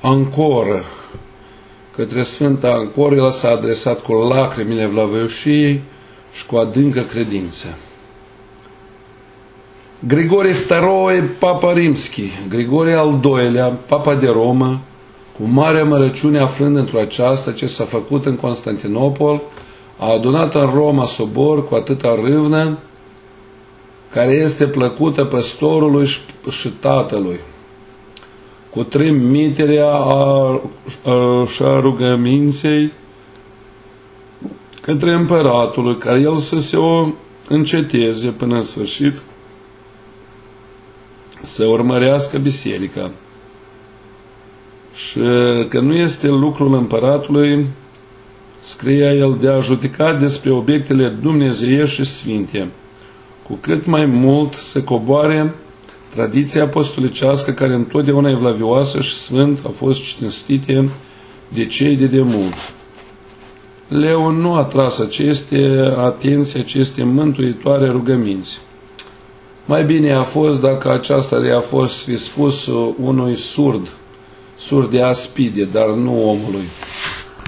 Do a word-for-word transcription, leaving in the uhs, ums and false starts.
Ancoră. Către Sfânta Ancoră el s-a adresat cu lacrimile vlavăioșiei și cu adâncă credință. Grigorie Vtoroi, Papa Rimski, Grigorie al doilea, Papa de Roma, cu mare amărăciune aflând într-o aceasta ce s-a făcut în Constantinopol, a adunat în Roma sobor cu atâta râvnă, care este plăcută păstorului și tatălui, cu trimiterea a, a, și a rugăminței către împăratului, care el să se o înceteze până în sfârșit, să urmărească biserica. Și că nu este lucrul împăratului, scria el, de a judeca despre obiectele dumnezeiești și sfinte, cu cât mai mult să coboare tradiția apostolicească, care întotdeauna evlavioasă și sfânt a fost cinstite de cei de demult. Leon nu a tras aceste atenție, aceste mântuitoare rugăminți. Mai bine a fost dacă aceasta le-a fost fi spus unui surd, surd de aspide, dar nu omului.